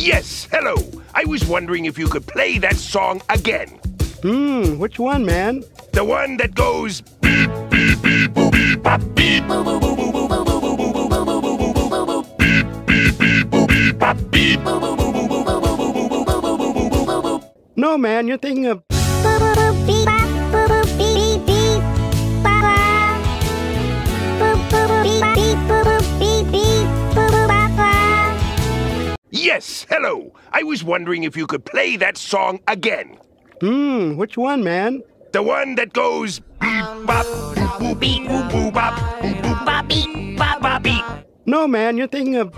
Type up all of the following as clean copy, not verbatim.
Yes, hello. I was wondering if you could play that song again. Which one, man? The one that goes beep, beep, beep, boop, beep, bop, beep, boo, boo, boo, boo, boo, boo, boo, boo, boo, boo, boo, boo, boo, boo, boo, beep, beep, beep, boop, beep, bop, beep, boo, boo, boo, boo, boo, boo, boo, boo, boo, boo, boo, boo, boo, boo, boo. No, man, you're thinking of... Yes, hello. I was wondering if you could play that song again. Which one, man? The one that goes beep, bop, boop, boop, beep, boop, boop, bop, boop, boop, bop, beep, bop, bop, beep. No, man, you're thinking of...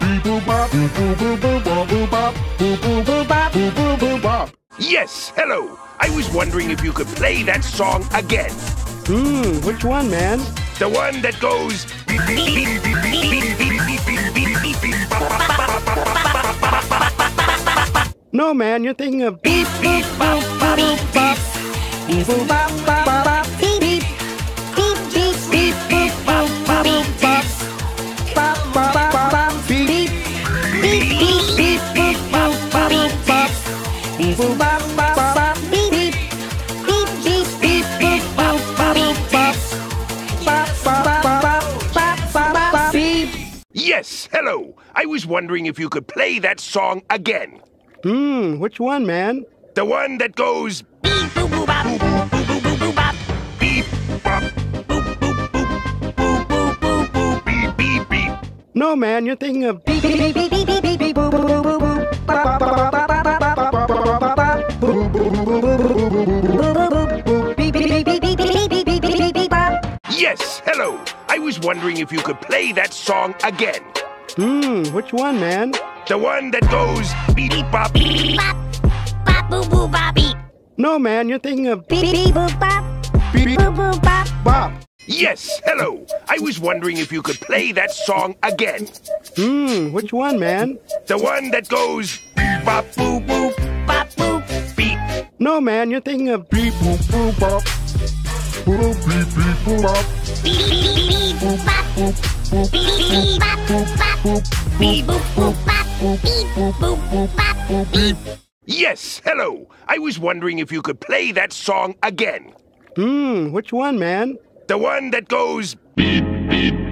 Yes, hello. I was wondering if you could play that song again. Which one, man? The one that goes beep, beep, beep, beep, beep, beep, beep, beep, beep, beep, beep, beep, bop, bop, bop, bop, bop, bop, bop, bop, bop, bop, bop, bop. No, man, you're thinking of... Beep, beep, bop, bop, beep, beep. Beep, boop, bop, bop, bop, beep, beep. Beep, beep, beep, beep, bop, bop, beep, beep. Bop, bop, bop, bop, beep, beep. Beep, beep, beep, beep, bop, bop, beep, beep. Beep, boop, bop, bop, bop, beep, beep. Beep, beep, beep, beep, bop, bop, beep, beep. Bop, bop, bop, bop, bop, bop, bop, beep. Yes, hello. I was wondering if you could play that song again. Which one, man? The one that goes beep, boop, boop, bop, boop, boop, boop, boop, boop, bop. Beep, bop, boop, boop, boop, boop, boop, boop, boop, beep, beep, beep. No, man, you're thinking of... Beep, beep, beep, beep, beep, beep, beep, beep, boop, boop, boop, boop, boop. Bop, bop, bop, bop, bop, bop, bop, bop, bop, bop, bop. Boop, boop, boop, boop, boop, boop, boop, boop, boop, boop. Beep, beep, beep, beep, beep, beep, beep, beep, beep, beep, beep, bop. Yes, hello. I was wondering if you could play that song again. Which one, man? The one that goes beep, beep, bop, beep, Bop, bop, boo, boo, bop, beep. No, man, you're thinking of... Beep, beep, boop, bop. Beep, beep, Boo, boo, bop. bop. Yes, hello. I was wondering if you could play that song again. Which one, man? The one that goes beep, bop, boop, boop, Bop, boop. beep. No, man, you're thinking of... Beep, boop, boop, bop. Boop, beep, beep, boop, bop. Beep, beep, beep, beep, boop, bop. Beep, beep, beep, bop, boop, bop. Beep, boop, boop, bop. Beep, boop, boop, bop. Beep. Yes, hello. I was wondering if you could play that song again. Which one, man? The one that goes beep, beep,